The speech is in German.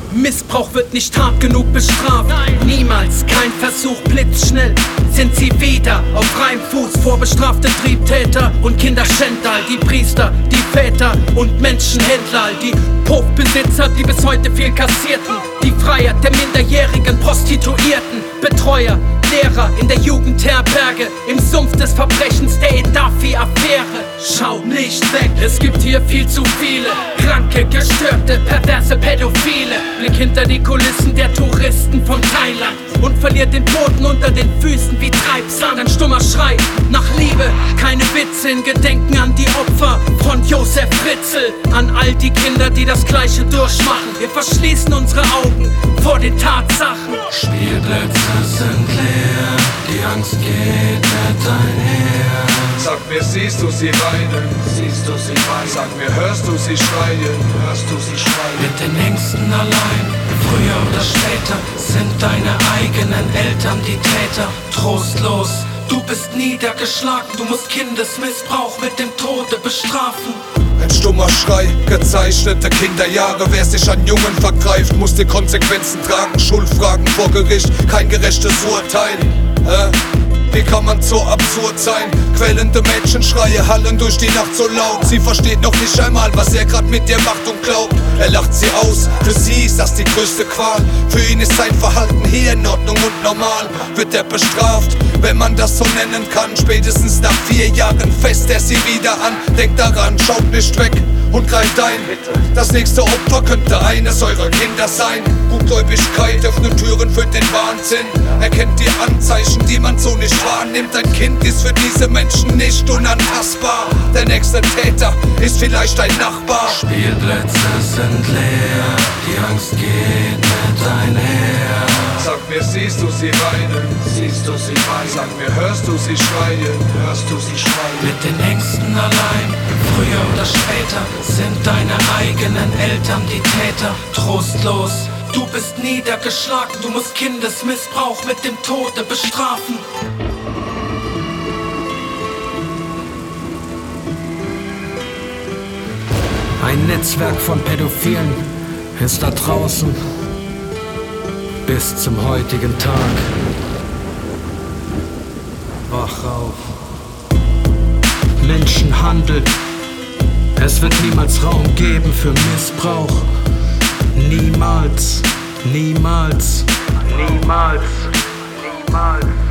Missbrauch wird nicht hart genug bestraft. Niemals, kein Versuch, blitzschnell sind sie wieder auf freiem Fuß. Vorbestrafte Triebtäter und Kinderschänder, die Priester, die Väter und Menschenhändler, die Puffbesitzer, die bis heute viel kassierten, die Freiheit der minderjährigen Prostituierten, Betreuer, Lehrer in der Jugendherberge, im Sumpf des Verbrechens der Edafi-Affäre. Schau nicht weg, es gibt hier viel zu viele kranke, gestörte, perverse Pädophile. Blick hinter die Kulissen der Touristen von Thailand und verliert den Boden unter den Füßen wie Treibsand. Ein stummer Schrei nach Liebe, keine Witze in Gedenken an die Opfer von Josef Fritzl, an all die Kinder, die das Gleiche durchmachen. Wir verschließen unsere Augen vor den Tatsachen. Spielplätze sind leer, die Angst geht mit einher. Sag mir, siehst du sie weinen? Siehst du sie weinen? Sag mir, hörst du sie schreien? Hörst du sie schreien? Mit den Ängsten allein, früher oder später sind deine eigenen Eltern die Täter. Trostlos, du bist niedergeschlagen, du musst Kindesmissbrauch mit dem Tode bestrafen. Ein stummer Schrei, gezeichnete Kinderjahre. Wer sich an Jungen vergreift, muss die Konsequenzen tragen. Schuldfragen vor Gericht, kein gerechtes Urteil. Wie kann man so absurd sein? Quellende Menschenschreie hallen durch die Nacht so laut. Sie versteht noch nicht einmal, was er grad mit ihr macht und glaubt. Er lacht sie aus, für sie ist das die größte Qual. Für ihn ist sein Verhalten hier in Ordnung und normal. Wird er bestraft, wenn man das so nennen kann. Spätestens nach 4 Jahren fässt er sie wieder an. Denkt daran, schaut nicht weg und greift ein. Das nächste Opfer könnte eines eurer Kinder sein. Gutgläubigkeit öffnet Türen für den Wahnsinn. Erkennt die Anzeichen, die man so nicht wahrnimmt. Ein Kind ist für diese Menschen nicht unantastbar. Der nächste Täter ist vielleicht ein Nachbar. Spielplätze sind leer, die Angst geht mit einher. Sag mir, siehst du sie weinen? Siehst du sie weinen? Sag mir, hörst du sie schreien? Hörst du sie schreien? Mit den Ängsten allein, früher oder später sind deine eigenen Eltern die Täter. Trostlos, du bist niedergeschlagen, du musst Kindesmissbrauch mit dem Tode bestrafen. Ein Netzwerk von Pädophilen ist da draußen bis zum heutigen Tag. Wach auf. Menschenhandel. Es wird niemals Raum geben für Missbrauch. Niemals. Niemals. Niemals. Niemals.